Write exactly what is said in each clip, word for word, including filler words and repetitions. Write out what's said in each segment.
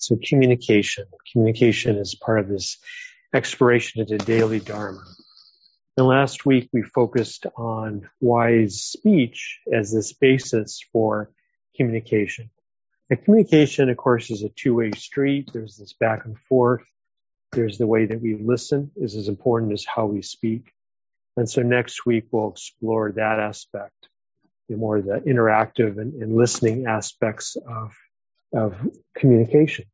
So communication. Communication is part of this exploration into daily Dharma. And last week we focused on wise speech as this basis for communication. And communication, of course, is a two-way street. There's this back and forth. There's the way that we listen is as important as how we speak. And so next week we'll explore that aspect, the more the interactive and, and listening aspects of, of communication.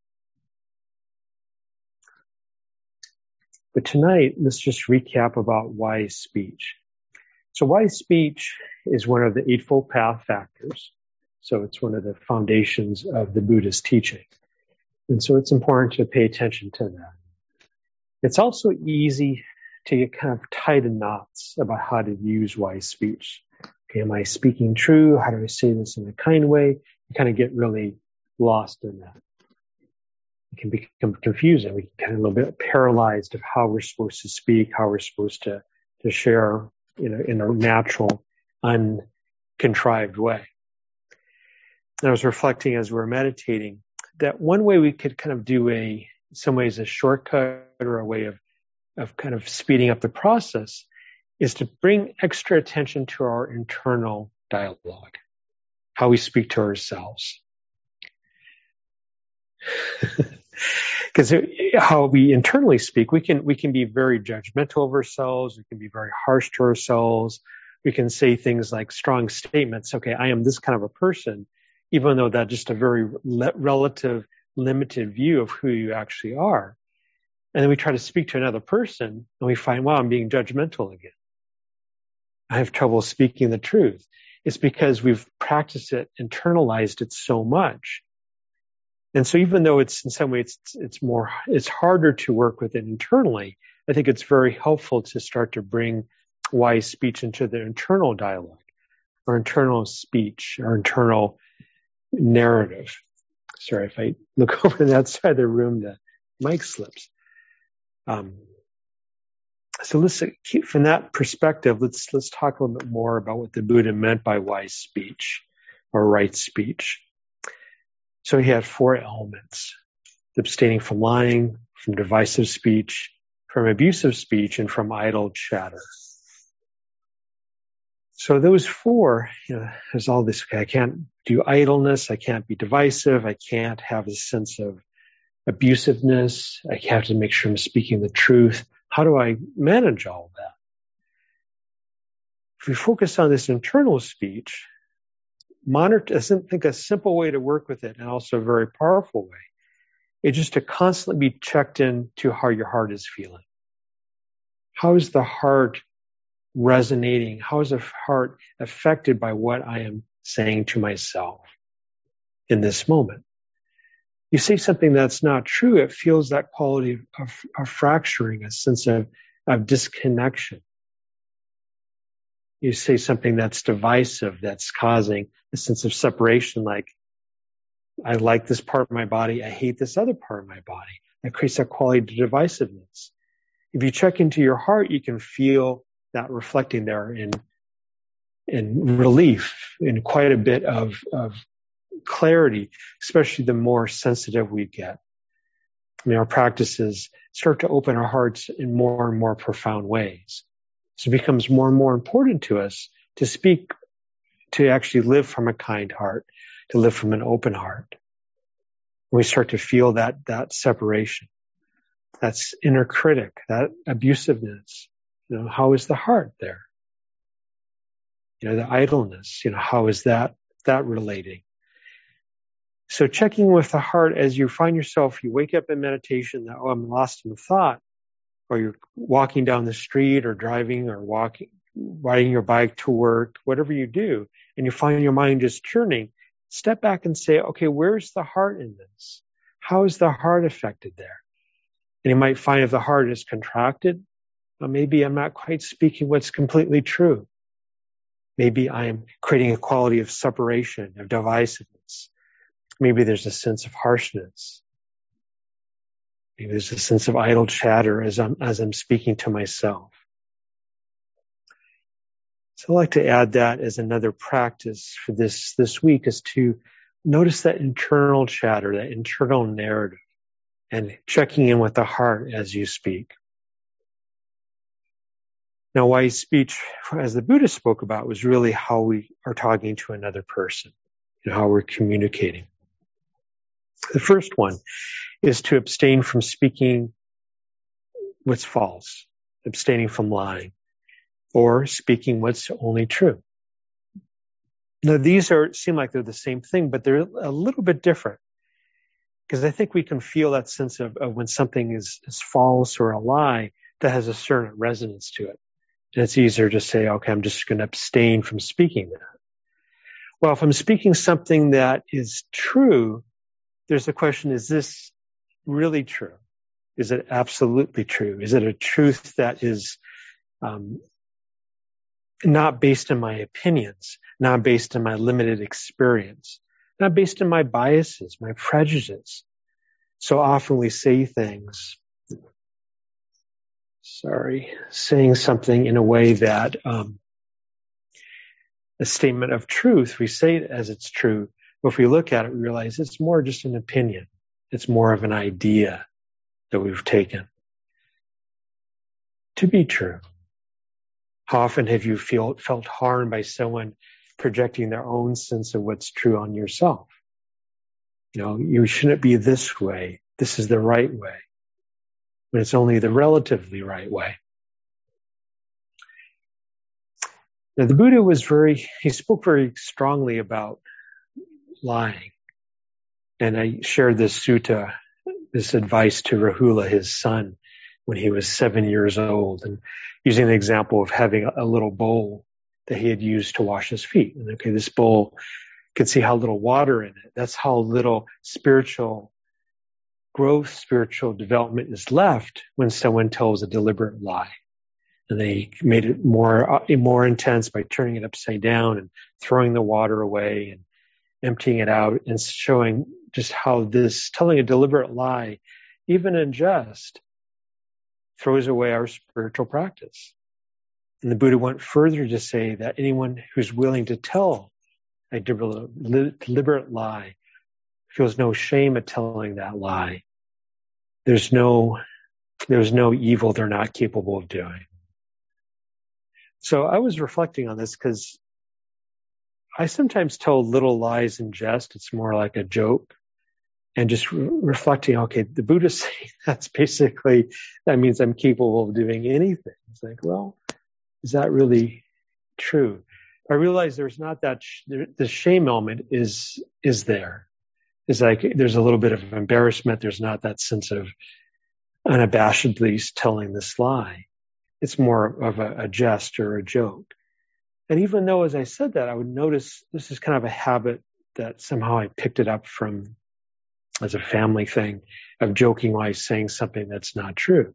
But tonight, let's just recap about wise speech. So wise speech is one of the Eightfold Path factors. So it's one of the foundations of the Buddhist teaching. And so it's important to pay attention to that. It's also easy to get kind of tied in knots about how to use wise speech. Okay, am I speaking true? How do I say this in a kind way? You kind of get really lost in that. It can become confusing. We get a little bit paralyzed of how we're supposed to speak, how we're supposed to, to share in a, in a natural, uncontrived way. And I was reflecting as we were meditating that one way we could kind of do a, in some ways, a shortcut or a way of, of kind of speeding up the process is to bring extra attention to our internal dialogue, how we speak to ourselves. Because how we internally speak, we can we can be very judgmental of ourselves. We can be very harsh to ourselves. We can say things like strong statements. Okay, I am this kind of a person, even though that's just a very le- relative, limited view of who you actually are. And then we try to speak to another person, and we find, wow, I'm being judgmental again. I have trouble speaking the truth. It's because we've practiced it, internalized it so much. And so even though it's in some ways it's, it's more, it's harder to work with it internally, I think it's very helpful to start to bring wise speech into the internal dialogue, our internal speech, our internal narrative. Sorry, if I look over to that side of the room, the mic slips. Um, so let's keep from that perspective. Let's let's talk a little bit more about what the Buddha meant by wise speech or right speech. So he had four elements: abstaining from lying, from divisive speech, from abusive speech, and from idle chatter. So those four, you know, there's all this, okay, I can't do idleness, I can't be divisive, I can't have a sense of abusiveness, I have to make sure I'm speaking the truth. How do I manage all of that? If we focus on this internal speech, monitor, I think a simple way to work with it, and also a very powerful way, is just to constantly be checked in to how your heart is feeling. How is the heart resonating? How is the heart affected by what I am saying to myself in this moment? You say something that's not true, it feels that quality of, of fracturing, a sense of, of disconnection. You say something that's divisive, that's causing a sense of separation, like, I like this part of my body, I hate this other part of my body. That creates that quality of divisiveness. If you check into your heart, you can feel that reflecting there in, in relief, in quite a bit of, of clarity, especially the more sensitive we get. I mean, our practices start to open our hearts in more and more profound ways. So it becomes more and more important to us to speak, to actually live from a kind heart, to live from an open heart. We start to feel that, that separation, that's inner critic, that abusiveness. You know, how is the heart there? You know, the idleness, you know, how is that, that relating? So checking with the heart as you find yourself, you wake up in meditation that, oh, I'm lost in thought, or you're walking down the street or driving or walking, riding your bike to work, whatever you do, and you find your mind just churning, step back and say, okay, where's the heart in this? How is the heart affected there? And you might find if the heart is contracted, well, maybe I'm not quite speaking what's completely true. Maybe I'm creating a quality of separation, of divisiveness. Maybe there's a sense of harshness. Maybe there's a sense of idle chatter as I'm, as I'm speaking to myself. So I'd like to add that as another practice for this, this week, is to notice that internal chatter, that internal narrative, and checking in with the heart as you speak. Now, wise speech, as the Buddha spoke about, was really how we are talking to another person and how we're communicating. The first one is to abstain from speaking what's false, abstaining from lying, or speaking what's only true. Now, these are seem like they're the same thing, but they're a little bit different. Because I think we can feel that sense of, of when something is, is false or a lie that has a certain resonance to it. And it's easier to say, okay, I'm just going to abstain from speaking that. Well, if I'm speaking something that is true, there's the question, is this really true? Is it absolutely true? Is it a truth that is um, not based on my opinions, not based on my limited experience, not based on my biases, my prejudices? So often we say things, sorry, saying something in a way that um, a statement of truth, we say it as it's true, but if we look at it, we realize it's more just an opinion. It's more of an idea that we've taken to be true. How often have you feel, felt harmed by someone projecting their own sense of what's true on yourself? You know, you shouldn't be this way. This is the right way. When it's only the relatively right way. Now, the Buddha was very, he spoke very strongly about lying. And I shared this sutta, this advice to Rahula, his son, when he was seven years old, and using the example of having a little bowl that he had used to wash his feet. And okay, this bowl could see how little water in it. That's how little spiritual growth, spiritual development is left when someone tells a deliberate lie. And they made it more, uh, more intense by turning it upside down and throwing the water away and emptying it out and showing just how this telling a deliberate lie, even in jest, throws away our spiritual practice. And the Buddha went further to say that anyone who's willing to tell a deliberate, deliberate lie feels no shame at telling that lie. There's no, there's no evil they're not capable of doing. So I was reflecting on this because I sometimes tell little lies in jest. It's more like a joke. And just re- reflecting, okay, the Buddha's saying that's basically, that means I'm capable of doing anything. It's like, well, is that really true? I realize there's not that, sh- the shame element is, is there. It's like, there's a little bit of embarrassment. There's not that sense of unabashedly telling this lie. It's more of a, a jest or a joke. And even though, as I said that, I would notice this is kind of a habit that somehow I picked it up from as a family thing of joking while saying something that's not true.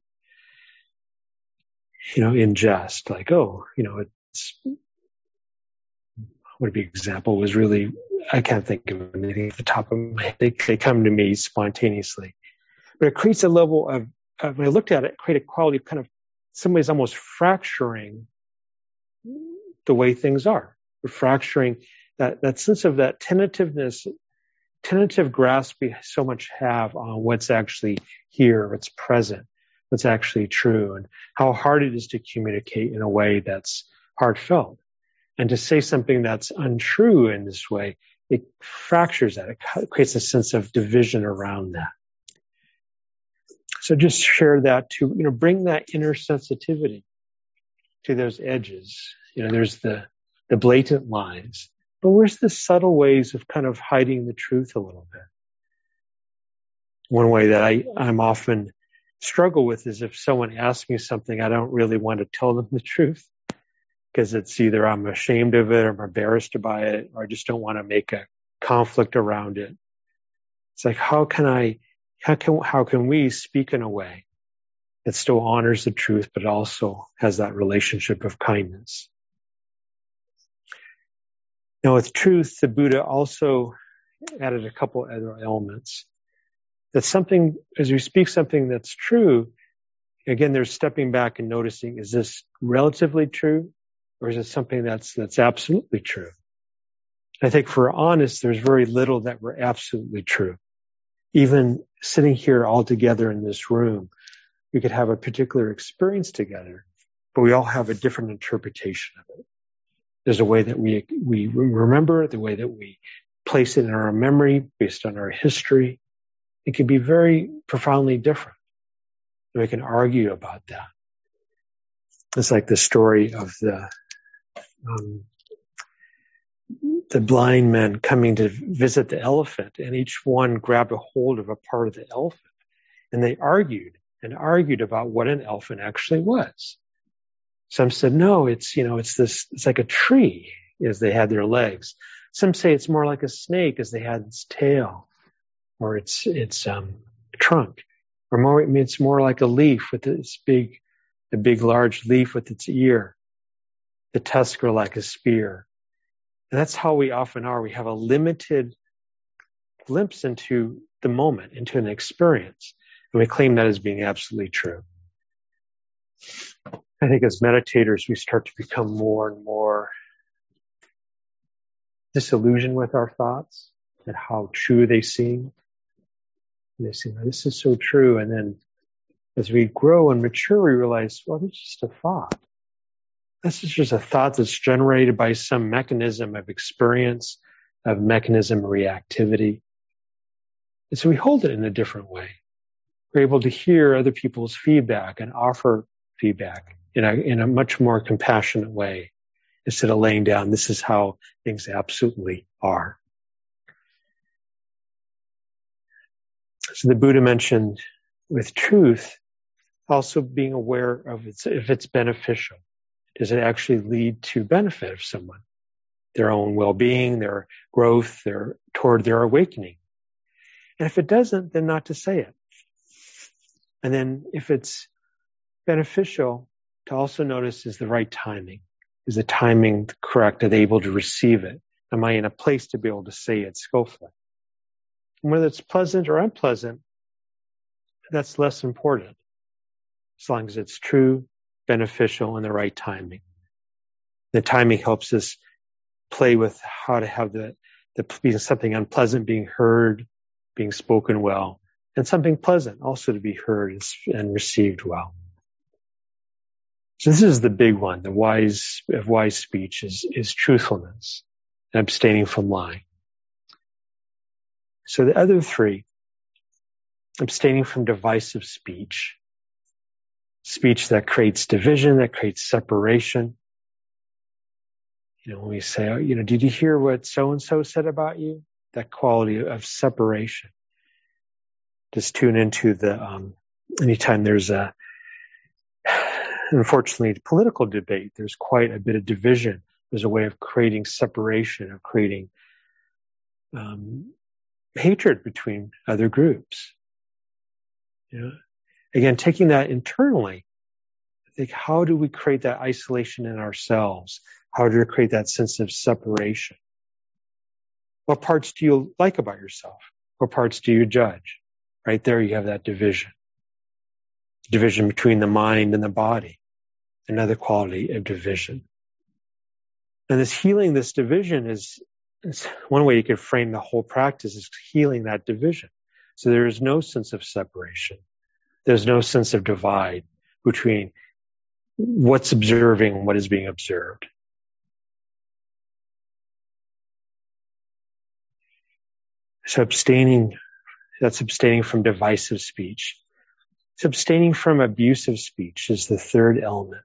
You know, in jest, like, oh, you know, it's, what would be an example was really, I can't think of anything at the top of my head. They, they come to me spontaneously. But it creates a level of, of, when I looked at it, it created a quality of kind of, some ways almost fracturing the way things are. We're fracturing that, that sense of that tentativeness, tentative grasp we so much have on what's actually here, what's present, what's actually true, and how hard it is to communicate in a way that's heartfelt. And to say something that's untrue in this way, it fractures that. It creates a sense of division around that. So just share that to, you know, bring that inner sensitivity to those edges. You know, there's the, the blatant lies, but where's the subtle ways of kind of hiding the truth a little bit? One way that I, I'm often struggle with is if someone asks me something, I don't really want to tell them the truth because it's either I'm ashamed of it or I'm embarrassed by it, or I just don't want to make a conflict around it. It's like, how can I, how can, how can we speak in a way that still honors the truth, but also has that relationship of kindness? Now, with truth, the Buddha also added a couple other elements. That something, as we speak something that's true, again, there's stepping back and noticing, is this relatively true? Or is it something that's, that's absolutely true? I think if we're honest, there's very little that were absolutely true. Even sitting here all together in this room, we could have a particular experience together, but we all have a different interpretation of it. There's a way that we we remember it, the way that we place it in our memory based on our history. It can be very profoundly different. And we can argue about that. It's like the story of the um, the blind men coming to visit the elephant, and each one grabbed a hold of a part of the elephant, and they argued and argued about what an elephant actually was. Some said, no, it's, you know, it's this, it's like a tree as they had their legs. Some say it's more like a snake as they had its tail, or its, its, um, trunk, or more, it's more like a leaf with its big, the big large leaf with its ear. The tusks are like a spear. And that's how we often are. We have a limited glimpse into the moment, into an experience, and we claim that as being absolutely true. I think as meditators, we start to become more and more disillusioned with our thoughts and how true they seem. And they seem, this is so true. And then as we grow and mature, we realize, well, it's just a thought. This is just a thought that's generated by some mechanism of experience, of mechanism of reactivity. And so we hold it in a different way. We're able to hear other people's feedback and offer feedback in a, in a much more compassionate way, instead of laying down, this is how things absolutely are. So the Buddha mentioned with truth, also being aware of its, if it's beneficial. Does it actually lead to benefit of someone? Their own well-being, their growth, their toward their awakening. And if it doesn't, then not to say it. And then if it's beneficial, to also notice is the right timing. Is the timing correct? Are they able to receive it? Am I in a place to be able to say it skillfully? And whether it's pleasant or unpleasant, that's less important. As long as it's true, beneficial, and the right timing. The timing helps us play with how to have the, the something unpleasant being heard, being spoken well, and something pleasant also to be heard and received well. So this is the big one. The wise of wise speech is, is truthfulness and abstaining from lying. So the other three, abstaining from divisive speech, speech that creates division, that creates separation. You know, when we say, oh, you know, did you hear what so-and-so said about you? That quality of separation. Just tune into the, um, anytime there's a, unfortunately, political debate, there's quite a bit of division. There's a way of creating separation, of creating um, hatred between other groups. You know? Again, taking that internally, I think, how do we create that isolation in ourselves? How do we create that sense of separation? What parts do you like about yourself? What parts do you judge? Right there you have that division. Division between the mind and the body. Another quality of division. And this healing, this division is, is one way you could frame the whole practice is healing that division. So there is no sense of separation. There's no sense of divide between what's observing and what is being observed. So abstaining, that's abstaining from divisive speech. So abstaining from abusive speech is the third element.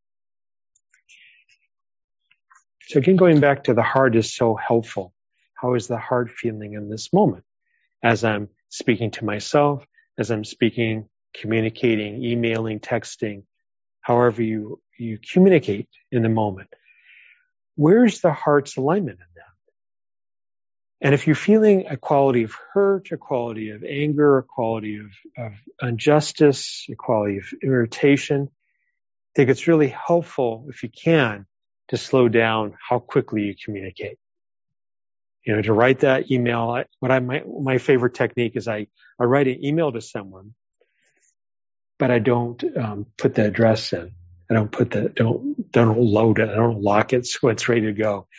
So again, going back to the heart is so helpful. How is the heart feeling in this moment? As I'm speaking to myself, as I'm speaking, communicating, emailing, texting, however you, you communicate in the moment. Where's the heart's alignment in that? And if you're feeling a quality of hurt, a quality of anger, a quality of, of injustice, a quality of irritation, I think it's really helpful, if you can, to slow down how quickly you communicate. You know, to write that email, I, what I my, my favorite technique is I, I write an email to someone, but I don't um, put the address in. I don't put the, don't, don't load it. I don't lock it so it's ready to go.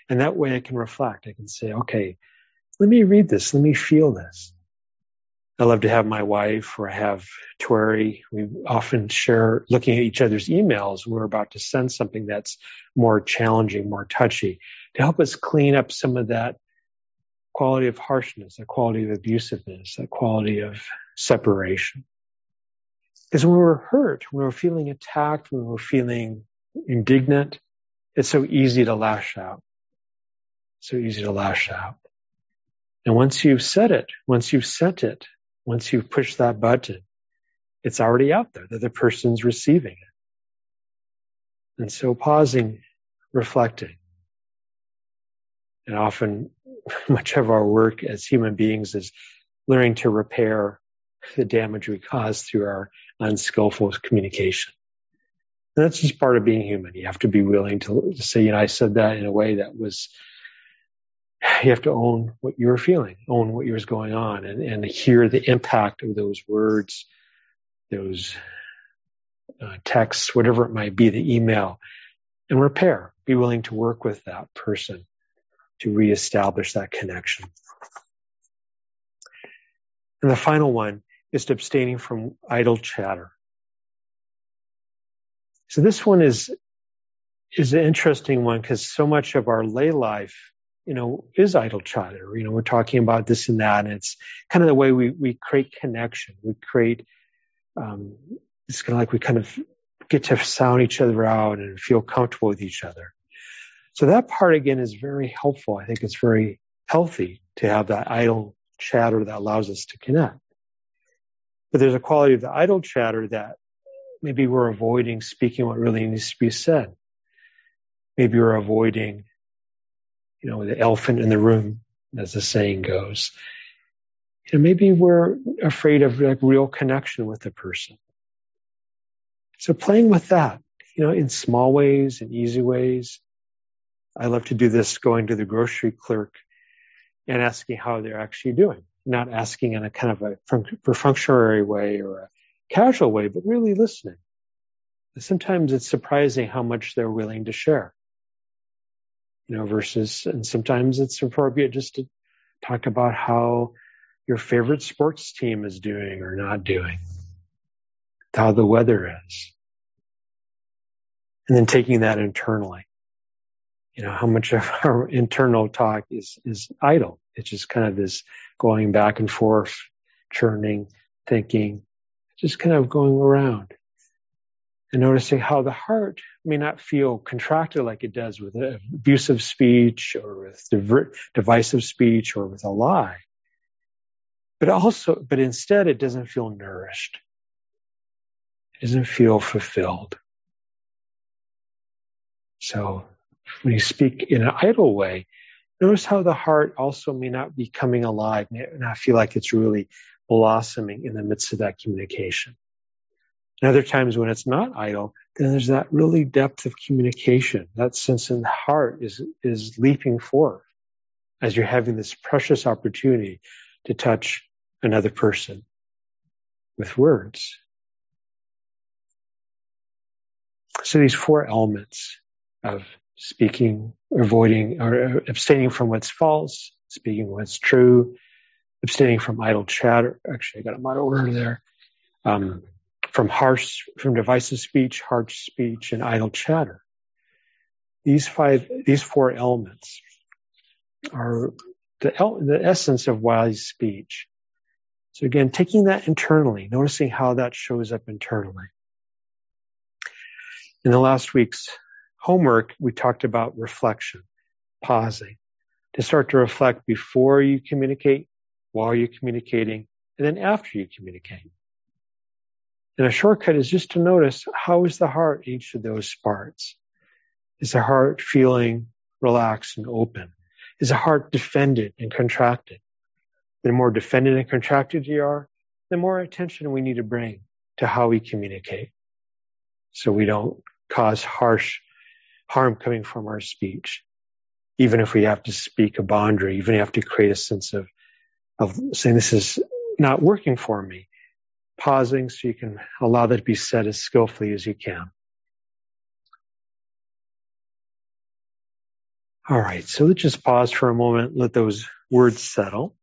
And that way I can reflect. I can say, okay, let me read this. Let me feel this. I love to have my wife or have Tori. We often share looking at each other's emails. We're about to send something that's more challenging, more touchy, to help us clean up some of that quality of harshness, that quality of abusiveness, that quality of separation. Because when we're hurt, when we're feeling attacked, when we're feeling indignant, it's so easy to lash out. So easy to lash out. And once you've said it, once you've sent it, once you've pushed that button, it's already out there. The other person's receiving it. And so pausing, reflecting. And often, much of our work as human beings is learning to repair the damage we cause through our unskillful communication. And that's just part of being human. You have to be willing to, to say, you know, I said that in a way that was, you have to own what you're feeling, own what was going on, and, and hear the impact of those words, those uh, texts, whatever it might be, the email, and repair. Be willing to work with that person to reestablish that connection. And the final one is to abstaining from idle chatter. So this one is, is an interesting one because so much of our lay life, you know, is idle chatter. You know, we're talking about this and that, and it's kind of the way we, we create connection. We create, um, it's kind of like we kind of get to sound each other out and feel comfortable with each other. So that part, again, is very helpful. I think it's very healthy to have that idle chatter that allows us to connect. But there's a quality of the idle chatter that maybe we're avoiding speaking what really needs to be said. Maybe we're avoiding, you know, the elephant in the room, as the saying goes. And maybe we're afraid of like real connection with the person. So playing with that, you know, in small ways and easy ways. I love to do this going to the grocery clerk and asking how they're actually doing. Not asking in a kind of a perfunctory way or a casual way, but really listening. Sometimes it's surprising how much they're willing to share. You know, versus, and sometimes it's appropriate just to talk about how your favorite sports team is doing or not doing, how the weather is. And then taking that internally. You know, how much of our internal talk is, is idle. It's just kind of this going back and forth, churning, thinking, just kind of going around. And noticing how the heart may not feel contracted like it does with abusive speech or with diver- divisive speech or with a lie. But also, but instead it doesn't feel nourished. It doesn't feel fulfilled. So when you speak in an idle way, notice how the heart also may not be coming alive, may not feel like it's really blossoming in the midst of that communication. And other times when it's not idle, then there's that really depth of communication. That sense in the heart is, is leaping forth as you're having this precious opportunity to touch another person with words. So these four elements of speaking, avoiding, or abstaining from what's false, speaking what's true, abstaining from idle chatter. Actually, I got them out of order there. Um, from harsh, from divisive speech, harsh speech, and idle chatter. These five, these four elements are the, the essence of wise speech. So again, taking that internally, noticing how that shows up internally. In the last week's homework, we talked about reflection, pausing, to start to reflect before you communicate, while you're communicating, and then after you communicate. And a shortcut is just to notice, how is the heart in each of those parts? Is the heart feeling relaxed and open? Is the heart defended and contracted? The more defended and contracted you are, the more attention we need to bring to how we communicate, so we don't cause harsh harm coming from our speech. Even if we have to speak a boundary, even if you have to create a sense of, of saying this is not working for me, pausing so you can allow that to be said as skillfully as you can. All right, so let's just pause for a moment, let those words settle.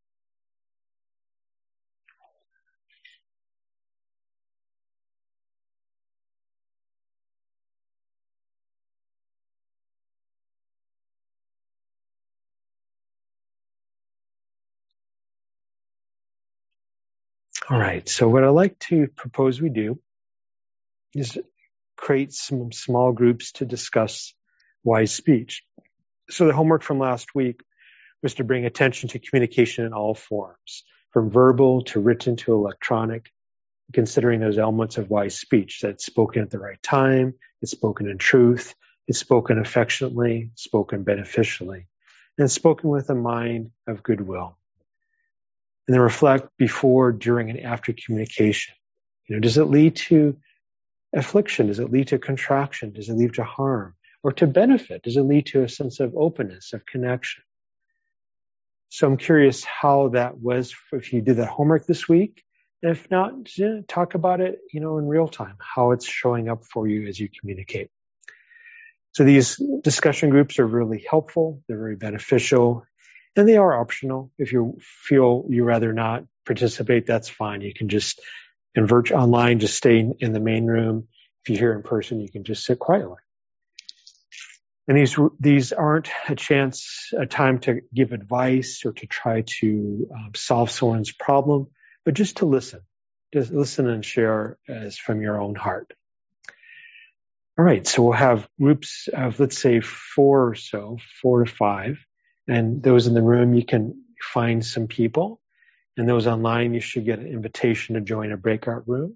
All right, so what I'd like to propose we do is create some small groups to discuss wise speech. So the homework from last week was to bring attention to communication in all forms, from verbal to written to electronic, considering those elements of wise speech, that it's spoken at the right time, it's spoken in truth, it's spoken affectionately, spoken beneficially, and it's spoken with a mind of goodwill. And then reflect before, during, and after communication. You know, does it lead to affliction? Does it lead to contraction? Does it lead to harm? Or to benefit? Does it lead to a sense of openness, of connection? So I'm curious how that was if you did that homework this week. And if not, talk about it, you know, in real time, how it's showing up for you as you communicate. So these discussion groups are really helpful. They're very beneficial, and they are optional. If you feel you rather not participate, that's fine. You can just convert online, just stay in the main room. If you're here in person, you can just sit quietly. And these these aren't a chance, a time to give advice or to try to um, solve someone's problem, but just to listen. Just listen and share as from your own heart. All right, so we'll have groups of, let's say, four or so, four to five. And those in the room, you can find some people. And those online, you should get an invitation to join a breakout room.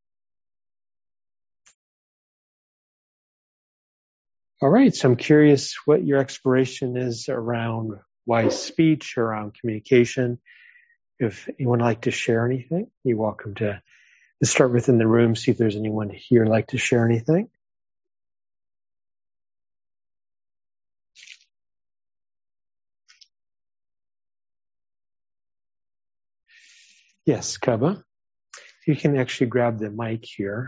All right, so I'm curious what your exploration is around wise speech, around communication. If you would like to share anything, you're welcome to, to start within the room, see if there's anyone here like to share anything. Yes, Kaba. You can actually grab the mic here.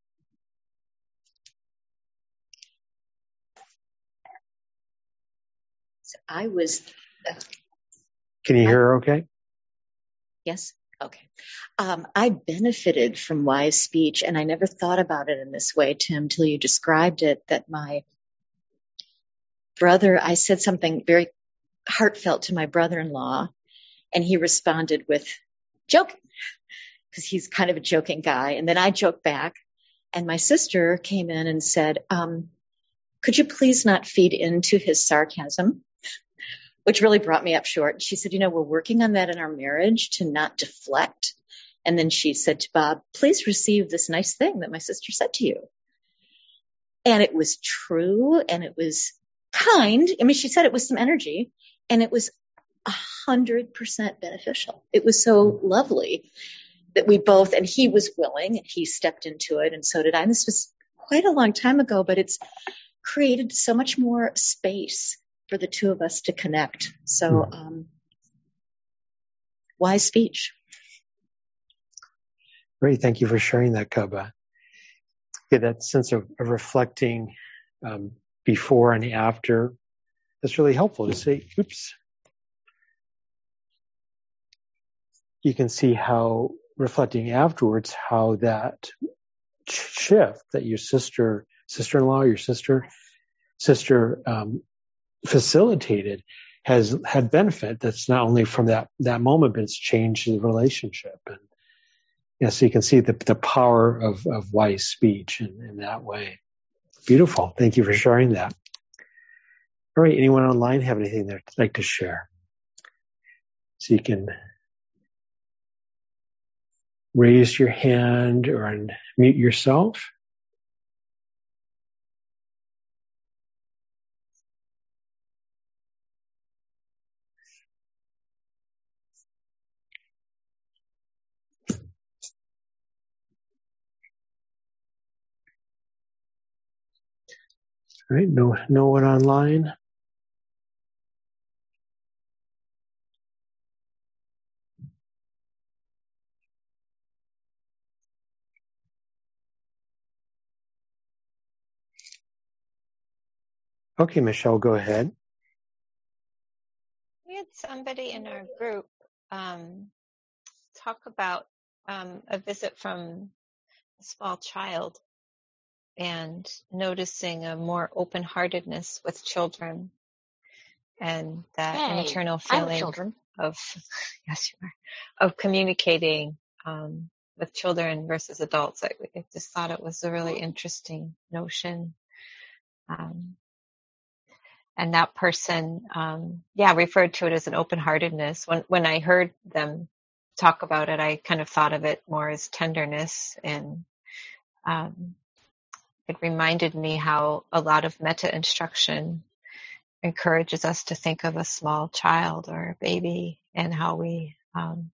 So I was... Uh, can you hear her okay? Yes? Okay. Um, I benefited from wise speech, and I never thought about it in this way, Tim, till you described it, that my brother, I said something very heartfelt to my brother-in-law, and he responded with joking, because he's kind of a joking guy. And then I joked back, and my sister came in and said, um, could you please not feed into his sarcasm? Which really brought me up short. She said, you know, we're working on that in our marriage to not deflect. And then she said to Bob, please receive this nice thing that my sister said to you. And it was true, and it was kind. I mean, she said it with some energy, and it was a hundred percent beneficial. It was so lovely that we both, and he was willing, he stepped into it, and so did I. And this was quite a long time ago, but it's created so much more space for the two of us to connect. So, um, wise speech. Great. Thank you for sharing that, Kaba. Yeah, that sense of, of reflecting um, before and after, that's really helpful to say, oops. You can see how reflecting afterwards, how that shift that your sister, sister-in-law, your sister, sister um, facilitated has had benefit. That's not only from that, that moment, but it's changed the relationship. And yeah, so you can see the, the power of, of wise speech in, in that way. Beautiful. Thank you for sharing that. All right. Anyone online have anything they'd like to share? So you can raise your hand or unmute yourself. All right. No, no one online. Okay, Michelle, go ahead. somebody in our group um, talk about um, a visit from a small child and noticing a more open-heartedness with children, and that Hey, internal I have feeling children. of yes, you are, of communicating um, with children versus adults. I, I just thought it was a really interesting notion. Um, and that person, um, yeah, referred to it as an open-heartedness. When when I heard them talk about it, I kind of thought of it more as tenderness, and um, it reminded me how a lot of metta instruction encourages us to think of a small child or a baby, and how we, um,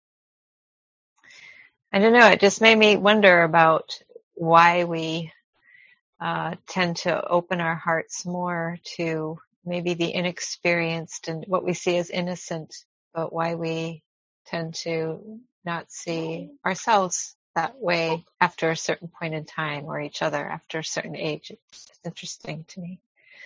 I don't know, it just made me wonder about why we uh, tend to open our hearts more to maybe the inexperienced and what we see as innocent, but why we tend to not see ourselves that way after a certain point in time, or each other after a certain age. It's interesting to me.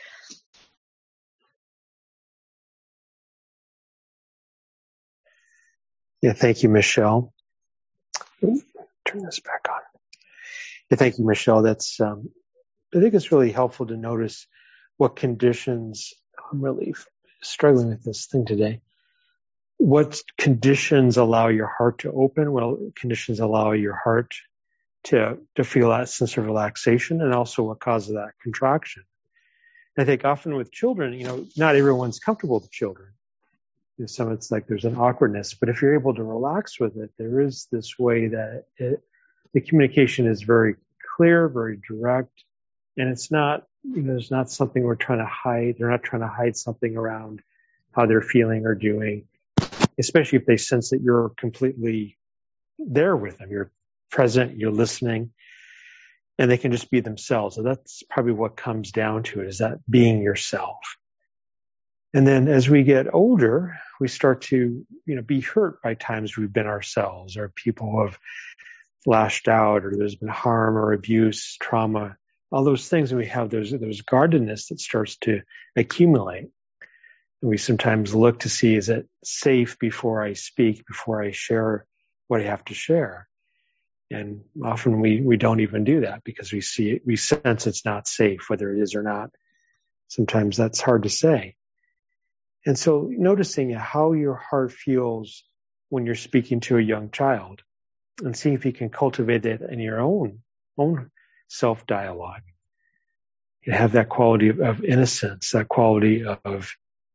Yeah, thank you, Michelle. Ooh, turn this back on. Yeah, thank you, Michelle. That's, um, I think it's really helpful to notice what conditions, I'm really struggling with this thing today. What conditions allow your heart to open? What conditions allow your heart to, to feel that sense of relaxation, and also what causes that contraction? I think often with children, you know, not everyone's comfortable with children. You know, some it's like there's an awkwardness, but if you're able to relax with it, there is this way that it, the communication is very clear, very direct, and it's not, you know, there's not something we're trying to hide. They're not trying to hide something around how they're feeling or doing, especially if they sense that you're completely there with them. You're present, you're listening, and they can just be themselves. So that's probably what comes down to it, is that being yourself. And then as we get older, we start to, you know, be hurt by times we've been ourselves, or people have lashed out, or there's been harm or abuse, trauma, all those things. And we have those, those guardedness that starts to accumulate. And we sometimes look to see, is it safe before I speak, before I share what I have to share? And often we, we don't even do that because we see it, we sense it's not safe, whether it is or not. Sometimes that's hard to say. And so noticing how your heart feels when you're speaking to a young child, and see if you can cultivate it in your own, own self-dialogue. You have that quality of, of innocence, that quality of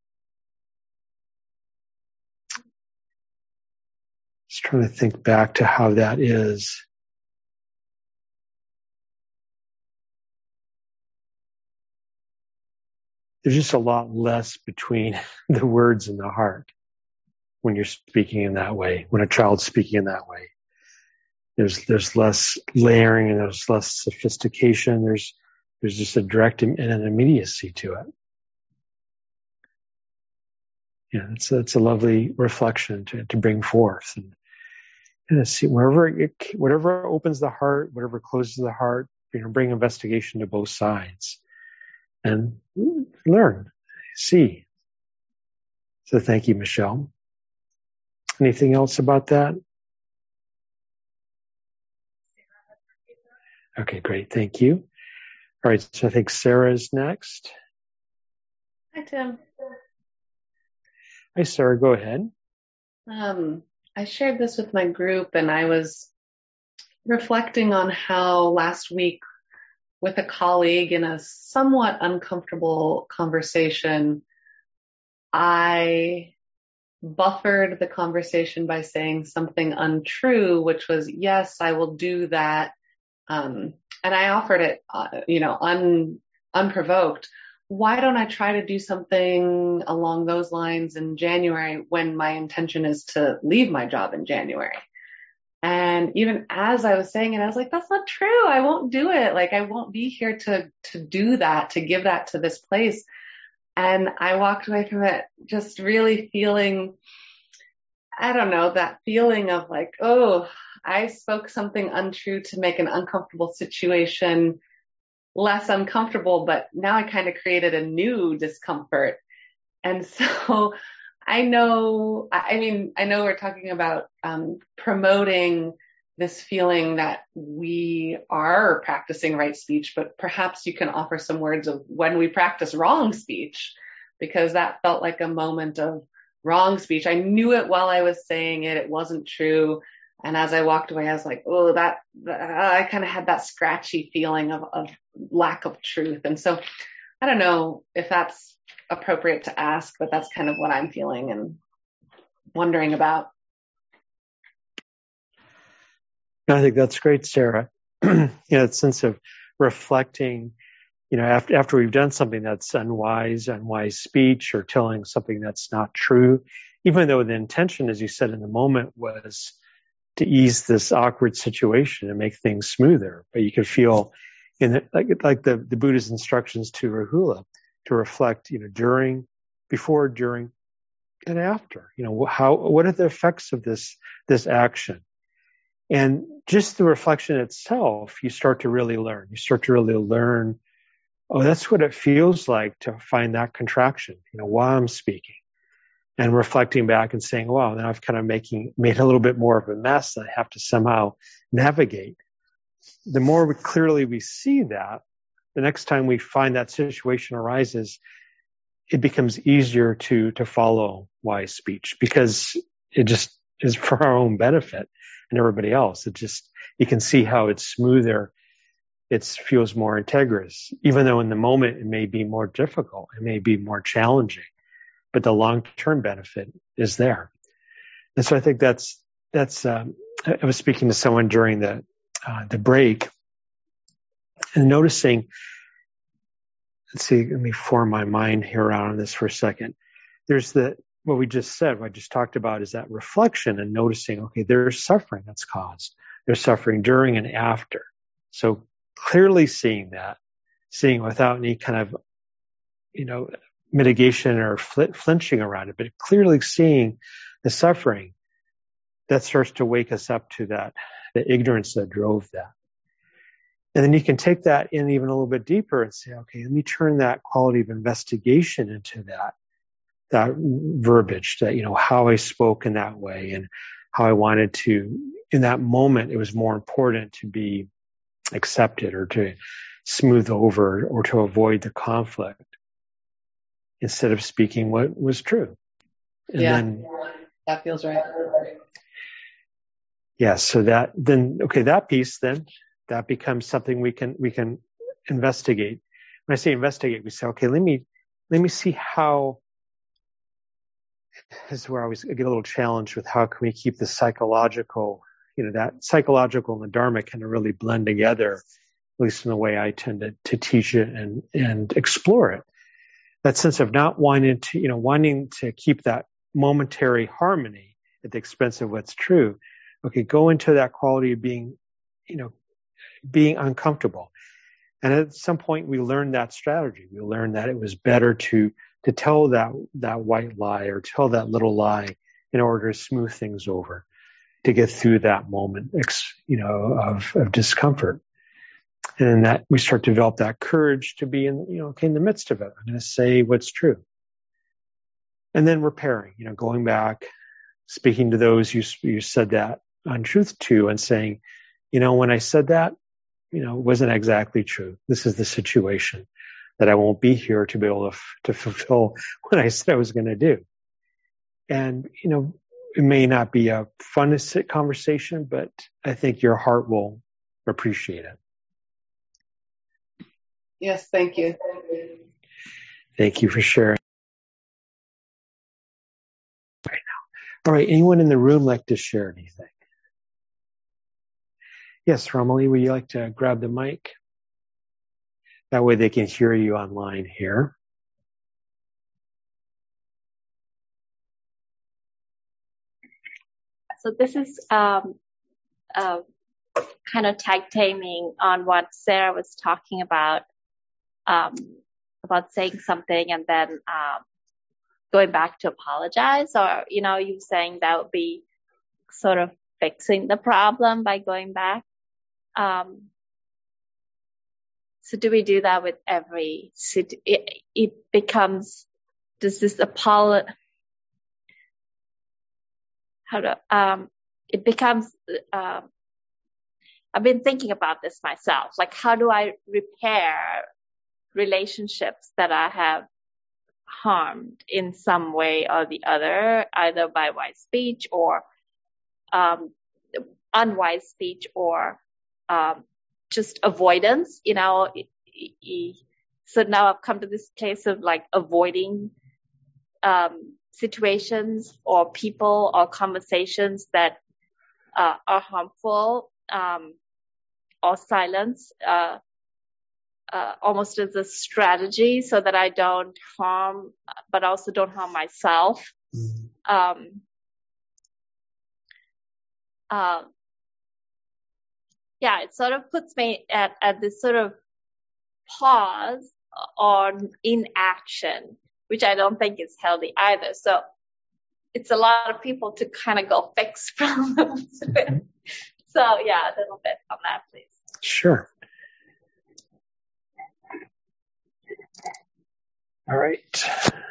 just trying to think back to how that is. There's just a lot less between the words and the heart when you're speaking in that way, when a child's speaking in that way. There's there's less layering, and there's less sophistication. There's there's just a direct and an immediacy to it. Yeah, it's a, it's a lovely reflection to to bring forth, and, and see wherever it, whatever opens the heart, whatever closes the heart, you know, bring investigation to both sides, and learn, see. So thank you, Michelle. Anything else about that? Okay, great. Thank you. All right, so I think Sarah is next. Hi, Tim. Hi, Sarah. Go ahead. Um, I shared this with my group, and I was reflecting on how last week with a colleague in a somewhat uncomfortable conversation, I buffered the conversation by saying something untrue, which was, yes, I will do that. Um, and I offered it, uh, you know, un, unprovoked. Why don't I try to do something along those lines in January when my intention is to leave my job in January? And even as I was saying it, I was like, that's not true. I won't do it. Like, I won't be here to, to do that, to give that to this place. And I walked away from it just really feeling, I don't know, that feeling of like, oh, I spoke something untrue to make an uncomfortable situation less uncomfortable, but now I kind of created a new discomfort. And so I know, I mean, I know we're talking about um, promoting this feeling that we are practicing right speech, but perhaps you can offer some words of when we practice wrong speech, because that felt like a moment of wrong speech. I knew it while I was saying it. It wasn't true. And as I walked away, I was like, oh, that, that I kind of had that scratchy feeling of, of lack of truth. And so I don't know if that's appropriate to ask, but that's kind of what I'm feeling and wondering about. I think that's great, Sarah. You know, that sense of reflecting, you know, after, after we've done something that's unwise, unwise speech, or telling something that's not true, even though the intention, as you said in the moment, was to ease this awkward situation and make things smoother. But you could feel in the, like, like the, the Buddha's instructions to Rahula to reflect, you know, during, before, during, and after, you know, how, what are the effects of this, this action? And just the reflection itself, you start to really learn. You start to really learn, oh, that's what it feels like to find that contraction, you know, while I'm speaking. And reflecting back and saying, wow, now I've kind of making, made a little bit more of a mess that I have to somehow navigate. The more we, clearly we see that, the next time we find that situation arises, it becomes easier to, to follow wise speech, because it just is for our own benefit and everybody else. It just, you can see how it's smoother. It feels more integrous, even though in the moment it may be more difficult. It may be more challenging, but the long-term benefit is there. And so I think that's, that's, um, I was speaking to someone during the, uh, the break and noticing, let's see, let me form my mind here around this for a second. There's the, what we just said, what I just talked about is that reflection and noticing, okay, there's suffering that's caused. There's suffering during and after. So clearly seeing that, seeing without any kind of, you know, mitigation or fl- flinching around it, but clearly seeing the suffering, that starts to wake us up to that, the ignorance that drove that. And then you can take that in even a little bit deeper and say, okay, let me turn that quality of investigation into that, that verbiage, that, you know, how I spoke in that way and how I wanted to, in that moment, it was more important to be accepted or to smooth over or to avoid the conflict instead of speaking what was true. And yeah, then, that feels right. Yeah, so that, then, okay, that piece then, that becomes something we can, we can investigate. When I say investigate, we say, okay, let me, let me see how, this is where I always get a little challenged with how can we keep the psychological, you know, that psychological and the Dharma kind of really blend together, at least in the way I tend to, to teach it and, and explore it. That sense of not wanting to, you know, wanting to keep that momentary harmony at the expense of what's true. Okay, go into that quality of being, you know, being uncomfortable. And at some point we learned that strategy. We learned that it was better to, to tell that, that white lie or tell that little lie in order to smooth things over, to get through that moment, you know, of, of discomfort. And that we start to develop that courage to be in, you know, okay, in the midst of it. I'm going to say what's true. And then repairing, you know, going back, speaking to those you, you said that untruth to and saying, you know, when I said that, you know, it wasn't exactly true. This is the situation that I won't be here to be able to, to fulfill what I said I was going to do. And, you know, it may not be a fun conversation, but I think your heart will appreciate it. Yes, thank you. Thank you for sharing. Right now. All right, anyone in the room like to share anything? Yes, Romilly, would you like to grab the mic? That way they can hear you online here. So this is um, uh, kind of tag teaming on what Sarah was talking about, um, about saying something and then um, going back to apologize, or, you know, you saying that would be sort of fixing the problem by going back. Um, so do we do that with every city? It, it becomes, does this apolo- how to, um, it becomes, uh, I've been thinking about this myself. Like, how do I repair relationships that I have harmed in some way or the other, either by wise speech or um, unwise speech or um, just avoidance, you know. So now I've come to this place of like avoiding um, situations or people or conversations that uh, are harmful, um, or silence, uh, uh, almost as a strategy so that I don't harm, but also don't harm myself. Mm-hmm. Um, uh, yeah, it sort of puts me at, at this sort of pause on inaction, which I don't think is healthy either. So it's a lot of people to kind of go fix problems with. So yeah, a little bit on that, please. Sure. All right.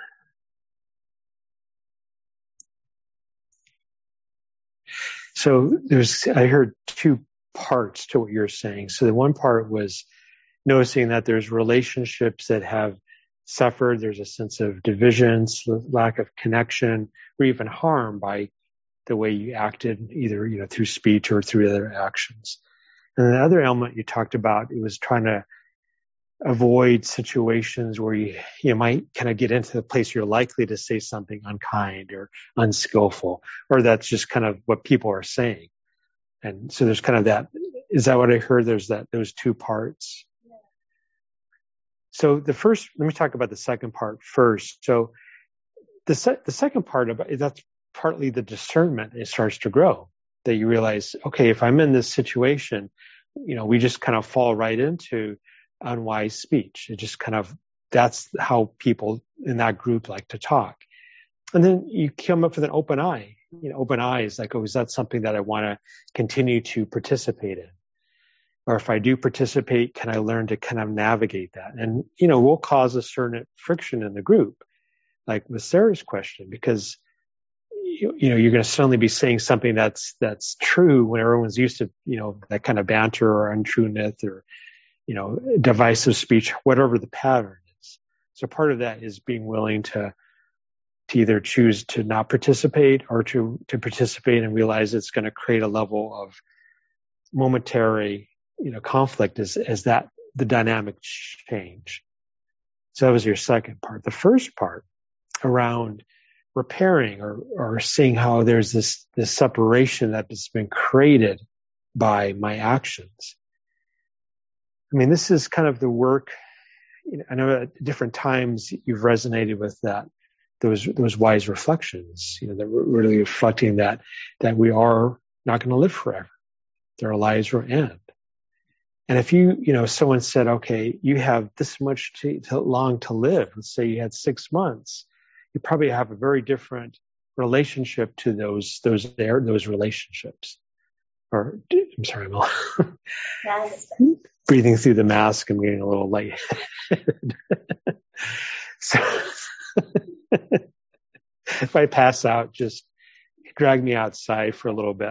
So there's, I heard two parts to what you're saying. So the one part was noticing that there's relationships that have suffered. There's a sense of division, lack of connection, or even harm by the way you acted, either, you know, through speech or through other actions. And the other element you talked about, it was trying to avoid situations where you, you might kind of get into the place you're likely to say something unkind or unskillful, or that's just kind of what people are saying. And so there's kind of that, is that what I heard? There's that, those two parts. Yeah. So the first, let me talk about the second part first. So the se- the second part about that's partly the discernment. It starts to grow, that you realize, okay, if I'm in this situation, you know, we just kind of fall right into unwise speech. It just kind of, that's how people in that group like to talk. And then you come up with an open eye, you know, open eyes, like, oh, is that something that I want to continue to participate in? Or if I do participate, can I learn to kind of navigate that? And, you know, we'll cause a certain friction in the group, like with Sarah's question, because, you, you know, you're going to suddenly be saying something that's, that's true when everyone's used to, you know, that kind of banter or untrueness or, you know, divisive speech, whatever the pattern is. So part of that is being willing to, to either choose to not participate or to, to participate and realize it's going to create a level of momentary, you know, conflict as, as that, the dynamic change. So that was your second part. The first part around repairing or, or seeing how there's this, this separation that has been created by my actions. I mean, this is kind of the work, you know, I know at different times you've resonated with that, those, those wise reflections, you know, that we're really reflecting that, that we are not going to live forever. That our lives will end. And if you, you know, someone said, okay, you have this much to, to long to live, let's say you had six months, you probably have a very different relationship to those, those there, those relationships. Or, I'm sorry, I'm all breathing through the mask. I'm getting a little light. So, if I pass out, just drag me outside for a little bit.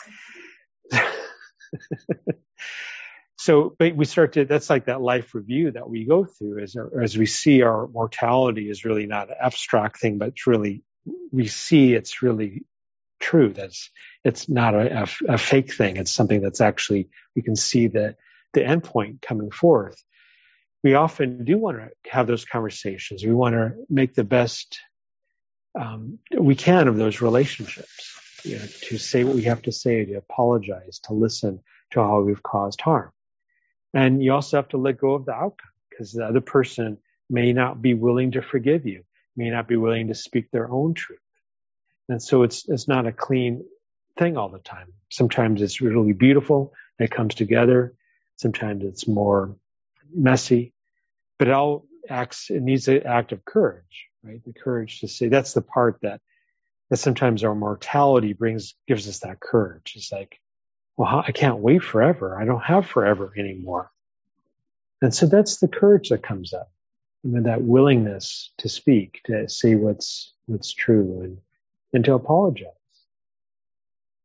So, but we start to, that's like that life review that we go through as, as we see our mortality is really not an abstract thing, but it's really, we see it's really true. That's, it's not a, a, a fake thing. It's something that's actually, we can see the, the endpoint coming forth. We often do want to have those conversations. We want to make the best um, we can of those relationships, you know, to say what we have to say, to apologize, to listen to how we've caused harm. And you also have to let go of the outcome, because the other person may not be willing to forgive you, may not be willing to speak their own truth. And so it's, it's not a clean thing all the time. Sometimes it's really beautiful. It comes together. Sometimes it's more messy, but it all acts, it needs an act of courage, right? The courage to say, that's the part that, that sometimes our mortality brings, gives us that courage. It's like, well, I can't wait forever. I don't have forever anymore. And so that's the courage that comes up. And then that willingness to speak, to say what's, what's true and, and to apologize.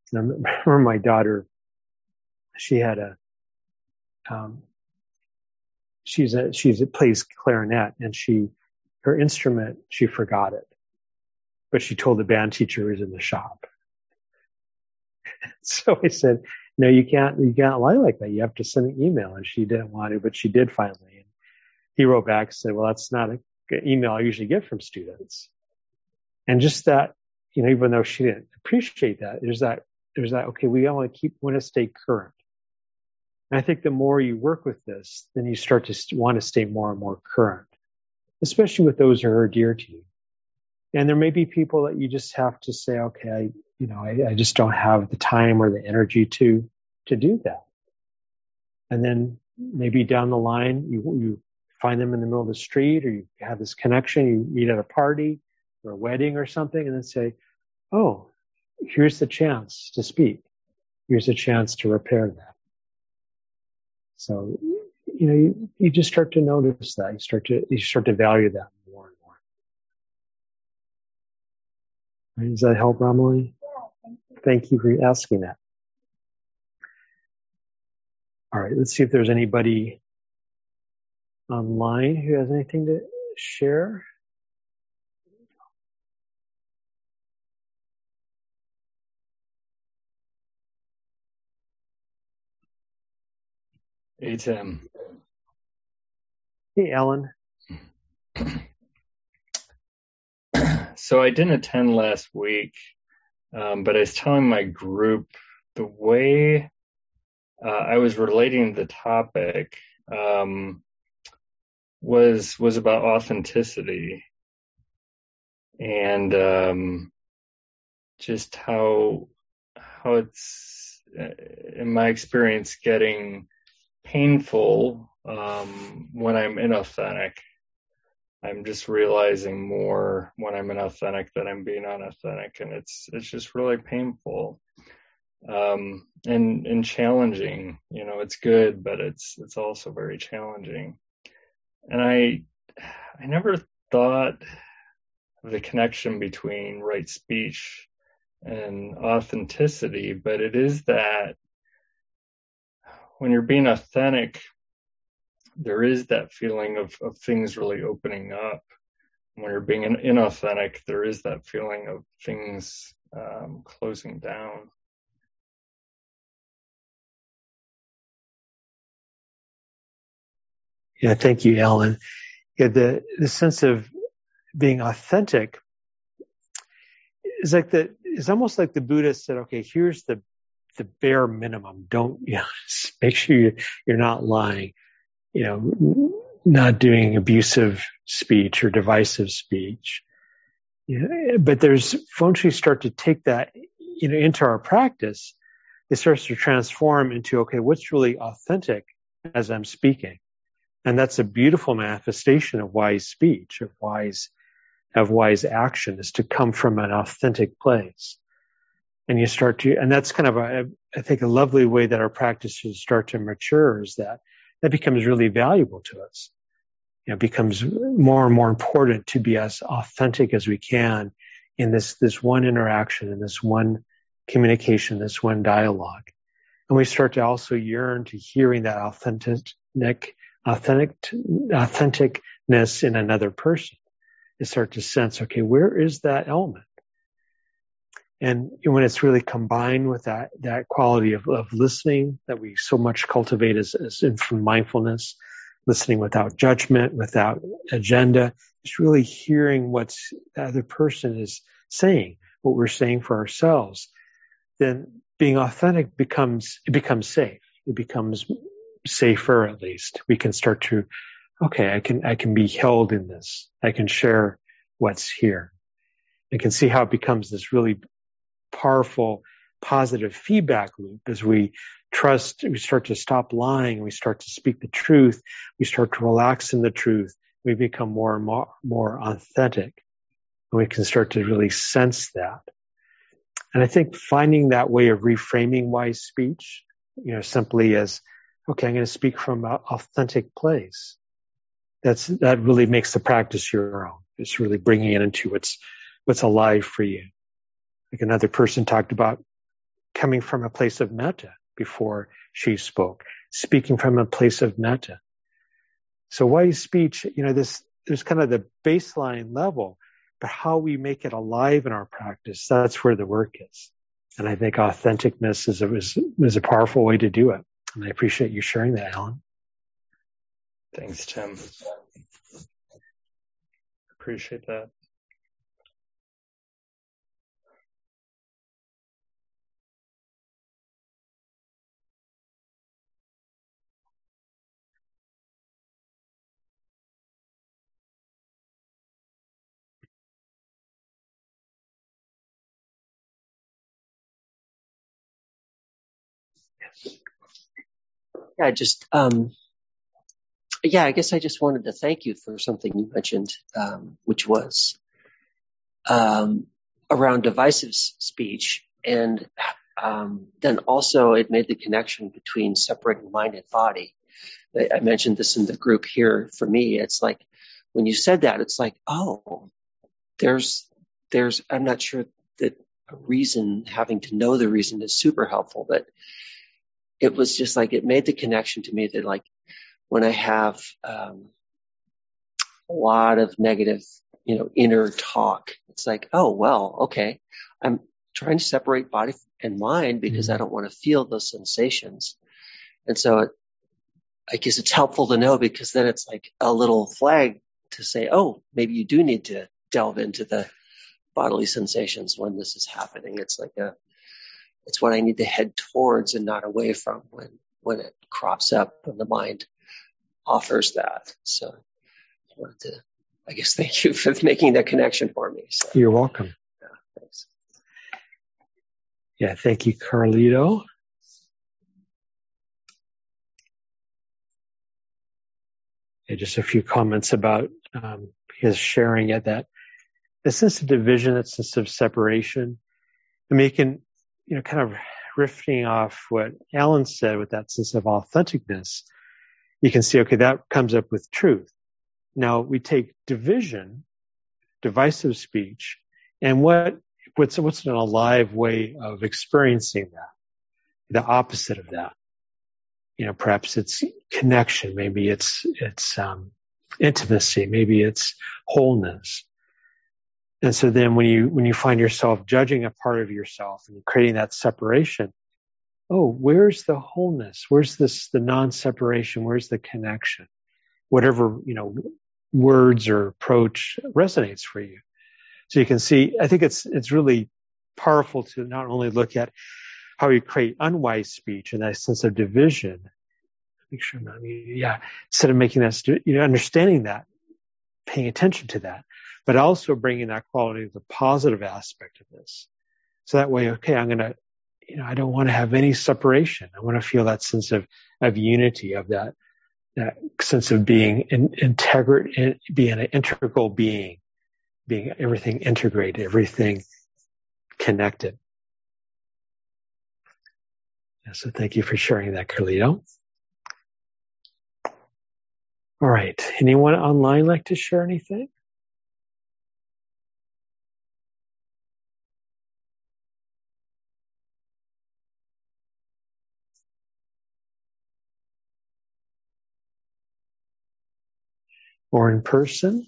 And I remember my daughter, she had a, um, she's a, she's a, plays clarinet, and she, her instrument, she forgot it, but she told the band teacher who was in the shop. So I said, no, you can't, you can't lie like that. You have to send an email. And she didn't want to, but she did finally. And he wrote back and said, well, that's not an email I usually get from students. And just that, you know, even though she didn't appreciate that, there's that, there's that, okay, we want to keep, want to stay current. And I think the more you work with this, then you start to want to stay more and more current, especially with those who are dear to you. And there may be people that you just have to say, okay, I, you know, I, I just don't have the time or the energy to, to do that. And then maybe down the line, you, you find them in the middle of the street, or you have this connection, you meet at a party or a wedding or something, and then say, oh, here's the chance to speak. Here's a chance to repair that. So, you know, you, you just start to notice that. You start to, you start to value that more and more. Right? Does that help, Ramali? Yeah, thank you. Thank you for asking that. All right, let's see if there's anybody online who has anything to share. Hey, Tim. Hey, Ellen. So I didn't attend last week, um, but I was telling my group the way uh, I was relating the topic um, was was about authenticity, and um, just how how it's, in my experience, getting painful um, when I'm inauthentic. I'm just realizing more when I'm inauthentic that I'm being unauthentic, and it's it's just really painful um, and and challenging. You know, it's good, but it's it's also very challenging. And I I never thought of the connection between right speech and authenticity, but it is that when you're being authentic, there is that feeling of, of things really opening up. When you're being inauthentic, there is that feeling of things um, closing down. Yeah, thank you, Ellen. Yeah, the the sense of being authentic is like the is almost like the Buddha said, okay, here's the the bare minimum. Don't, you know, make sure you, you're not lying, you know, not doing abusive speech or divisive speech. You know, but there's, once we start to take that, you know, into our practice, it starts to transform into, okay, what's really authentic as I'm speaking? And that's a beautiful manifestation of wise speech, of wise, of wise action, is to come from an authentic place. And you start to, and that's kind of a, I think, a lovely way that our practice should start to mature, is that that becomes really valuable to us. You know, it becomes more and more important to be as authentic as we can in this, this one interaction, in this one communication, this one dialogue. And we start to also yearn to hearing that authentic, authentic, authenticness in another person. You start to sense, okay, where is that element? And when it's really combined with that, that quality of, of listening that we so much cultivate as, as in from mindfulness, listening without judgment, without agenda, just really hearing what the other person is saying, what we're saying for ourselves, then being authentic becomes, it becomes safe. It becomes safer, at least. We can start to, okay, I can, I can be held in this. I can share what's here. I can see how it becomes this really powerful, positive feedback loop as we trust, we start to stop lying, we start to speak the truth, we start to relax in the truth, we become more and more, more authentic, and we can start to really sense that. And I think finding that way of reframing wise speech, you know, simply as, okay, I'm going to speak from an authentic place. That's, that really makes the practice your own. It's really bringing it into what's, what's alive for you. Like another person talked about coming from a place of metta before she spoke, speaking from a place of metta. So wise speech, you know, this, there's kind of the baseline level, but how we make it alive in our practice, that's where the work is. And I think authenticness is a, is, is a powerful way to do it. And I appreciate you sharing that, Alan. Thanks, Tim. Appreciate that. Yeah, just, um, yeah, I guess I just wanted to thank you for something you mentioned, um, which was, um, around divisive speech. And, um, then also it made the connection between separating mind and body. I, I mentioned this in the group here for me. It's like, when you said that, it's like, oh, there's, there's, I'm not sure that a reason, having to know the reason is super helpful, but it was just like, it made the connection to me that like when I have um, a lot of negative, you know, inner talk, it's like, oh, well, okay, I'm trying to separate body and mind because mm-hmm. I don't want to feel those sensations. And so it, I guess it's helpful to know because then it's like a little flag to say, oh, maybe you do need to delve into the bodily sensations when this is happening. It's like a, it's what I need to head towards and not away from when, when it crops up and the mind offers that. So I wanted to, I guess, thank you for making that connection for me. So, you're welcome. Yeah, thanks. Yeah, thank you, Carlito. Yeah, just a few comments about um, his sharing it, that the sense of division, that sense of separation, and making, you know, kind of riffing off what Alan said with that sense of authenticness, you can see, okay, that comes up with truth. Now we take division, divisive speech, and what, what's, what's an alive way of experiencing that? The opposite of that. You know, perhaps it's connection, maybe it's, it's, um, intimacy, maybe it's wholeness. And so then when you, when you find yourself judging a part of yourself and creating that separation, oh, where's the wholeness? Where's this, the non-separation? Where's the connection? Whatever, you know, words or approach resonates for you. So you can see, I think it's, it's really powerful to not only look at how you create unwise speech and that sense of division. Make sure I'm not, yeah, instead of making that, you know, understanding that, paying attention to that, but also bringing that quality of the positive aspect of this. So that way, okay, I'm going to, you know, I don't want to have any separation. I want to feel that sense of, of unity, of that, that sense of being in, integral, being an integral being, being everything integrated, everything connected. Yeah, so thank you for sharing that, Carlito. All right. Anyone online like to share anything? Or in person?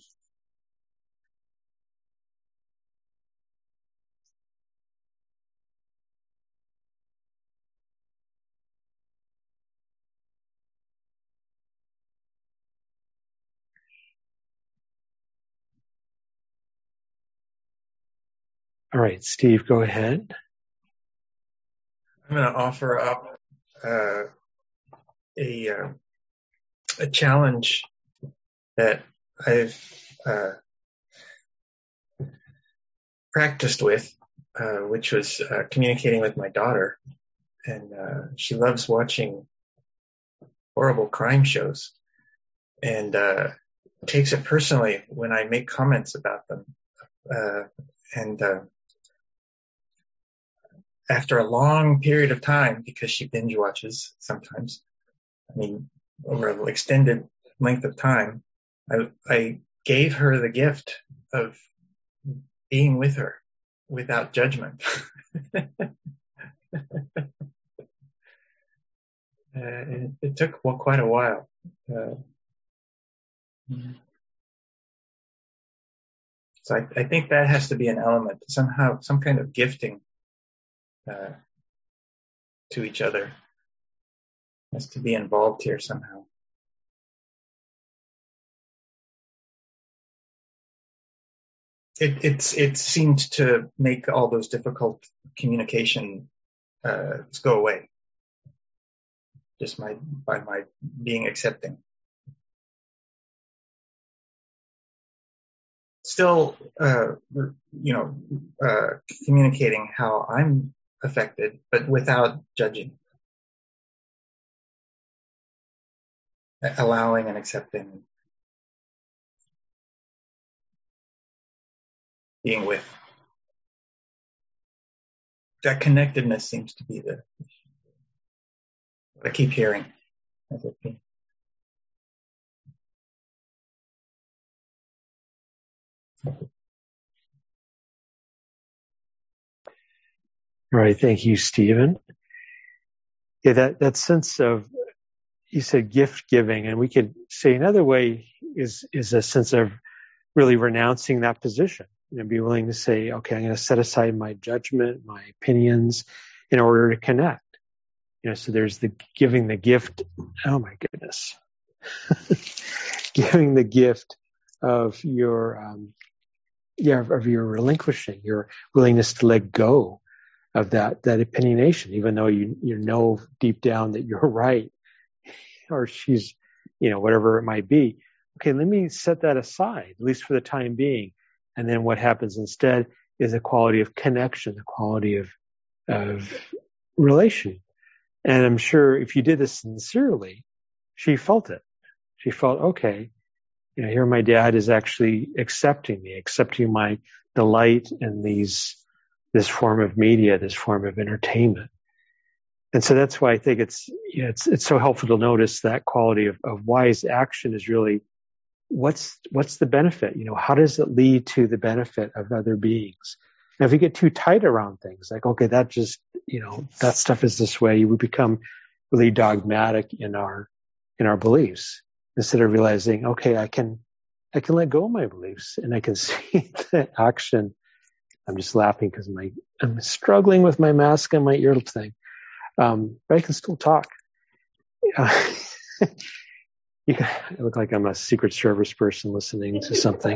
All right, Steve, go ahead. I'm going to offer up uh, a uh, a challenge that I've uh, practiced with, uh, which was uh, communicating with my daughter, and uh, she loves watching horrible crime shows, and uh, takes it personally when I make comments about them, uh, and uh, after a long period of time, because she binge watches sometimes, I mean, over an extended length of time, I, I gave her the gift of being with her without judgment. uh, it, it took well, quite a while. Uh, so I, I think that has to be an element, somehow, some kind of gifting uh, to each other has to be involved here somehow. It, it's, it seemed to make all those difficult communication uh, go away. Just my, by my being accepting. Still, uh, you know, uh, communicating how I'm affected, but without judging. Allowing and accepting. Being with. That connectedness seems to be the, what I keep hearing. As it be. All right. Thank you, Stephen. Yeah, that, that sense of, you said gift giving, and we could say another way is, is a sense of really renouncing that position. You know, be willing to say, okay, I'm going to set aside my judgment, my opinions in order to connect. You know, so there's the giving the gift. Oh my goodness. Giving the gift of your, um, yeah, of your relinquishing, your willingness to let go of that, that opinionation, even though you, you know deep down that you're right, or she's, you know, whatever it might be. Okay, let me set that aside, at least for the time being. And then what happens instead is a quality of connection, the quality of, of relation. And I'm sure if you did this sincerely, she felt it. She felt, okay, you know, here my dad is actually accepting me, accepting my delight in these, this form of media, this form of entertainment. And so that's why I think it's, you know, it's, it's so helpful to notice that quality of, of wise action is really what's, what's the benefit? You know, how does it lead to the benefit of other beings? Now, if you get too tight around things like, okay, that just, you know, that stuff is this way, we become really dogmatic in our, in our beliefs instead of realizing, okay, I can, I can let go of my beliefs and I can see the action. I'm just laughing because my, I'm struggling with my mask and my ear thing. Um, but I can still talk. Uh, you can, I look like I'm a Secret Service person listening to something.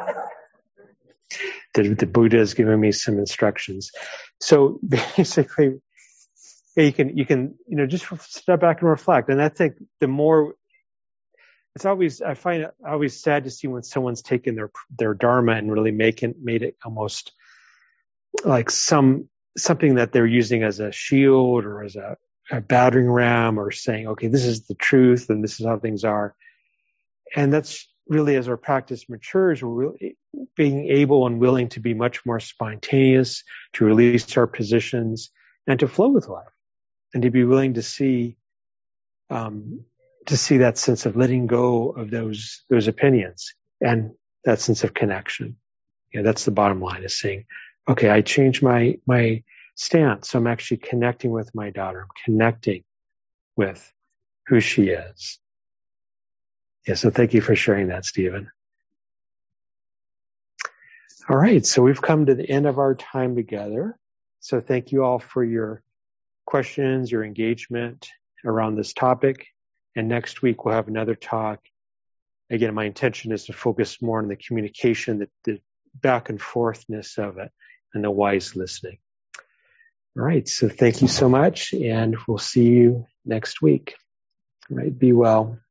The, the Buddha is giving me some instructions. So basically, you can, you can, you know, just step back and reflect. And I think the more, it's always, I find it always sad to see when someone's taken their, their dharma and really make it, made it almost like some, something that they're using as a shield or as a, a battering ram, or saying, okay, this is the truth and this is how things are. And that's really, as our practice matures, we're really being able and willing to be much more spontaneous, to release our positions and to flow with life, and to be willing to see, um, to see that sense of letting go of those, those opinions and that sense of connection. You know, that's the bottom line, is saying, okay, I changed my, my stance. So I'm actually connecting with my daughter. I'm connecting with who she is. Yeah, so thank you for sharing that, Stephen. All right, so we've come to the end of our time together. So thank you all for your questions, your engagement around this topic. And next week we'll have another talk. Again, my intention is to focus more on the communication, the, the back and forthness of it, and the wise listening. All right, so thank you so much, and we'll see you next week. All right, be well.